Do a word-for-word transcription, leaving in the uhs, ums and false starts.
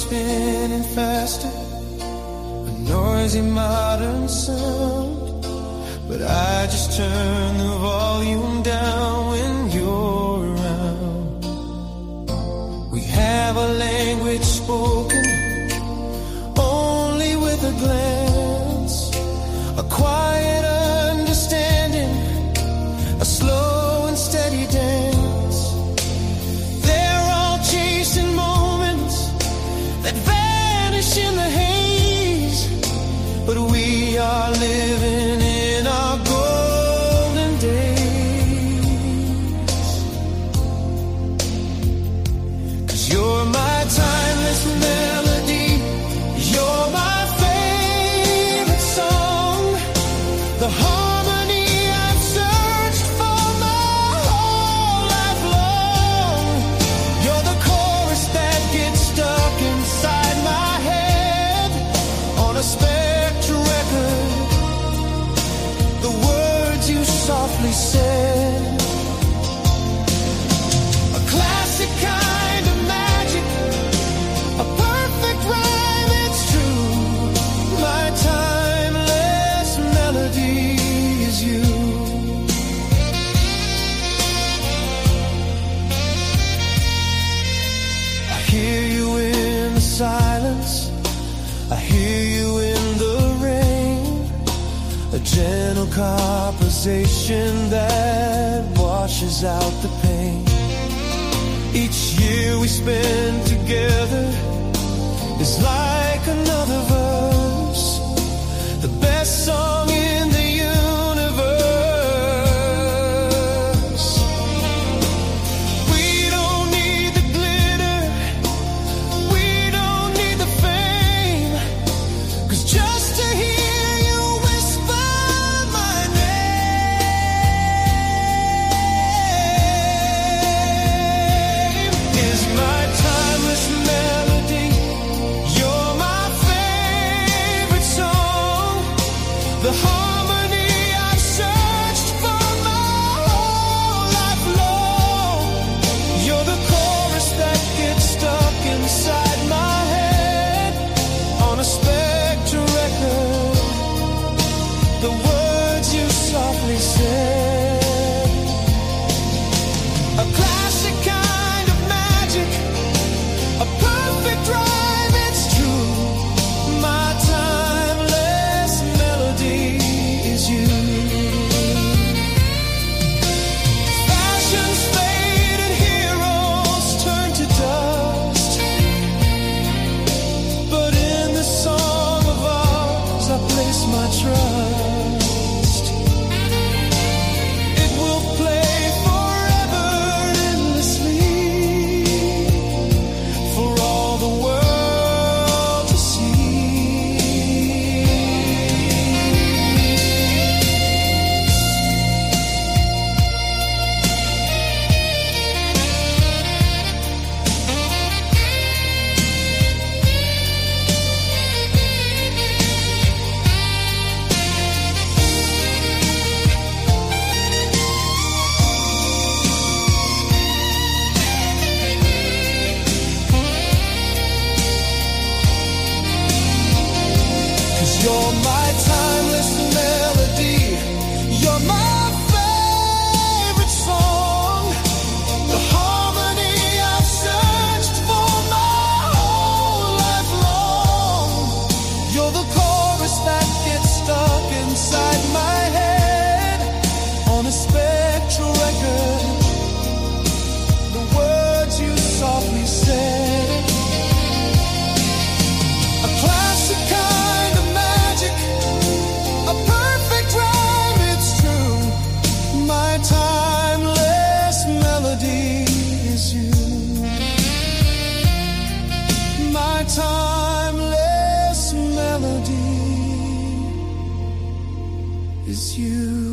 spinning faster, a noisy modern sound, but I just turn the volume down when you're around. We have a language spoken only with a glance, a quiet understanding, a slow and steady dance. They're all chasing moments that vanish in the haze, but we are living in our golden days. 'Cause you're my timeless melody, you're my favorite song, the harmony I've searched for my whole life long. You're the chorus that gets stuck inside my head on a Spectre record, the words you softly said. A classic kind of magic, a perfect rhyme, it's true. My timeless melody is you. I hear you in the silence, I hear you in the rain, a gentle conversation that washes out the pain. Each year we spend together is like another verse, the best song in the universe. We don't need the glitter, we don't need the fame, 'cause just to hear you whisper my name is my timeless melody. You're my favorite song, the harmony I've searched for my whole life long. You're the chorus that gets stuck inside my head on a Spectre record, the words you softly said. A classic kind of magic, a perfect rhyme, it's true. My timeless melody is you. Fashion's faded heroes turn to dust, but in this song of ours I place my trust. It will play forever endlessly for all the world to see. You're my timeless melody, you're my favorite song, the harmony I've searched for my whole life long. You're the chorus that gets stuck inside my head on a Spectre record, the words you softly said. A classic kind of magic, a perfect rhyme, it's true. My timeless melody is you. My timeless melody is you.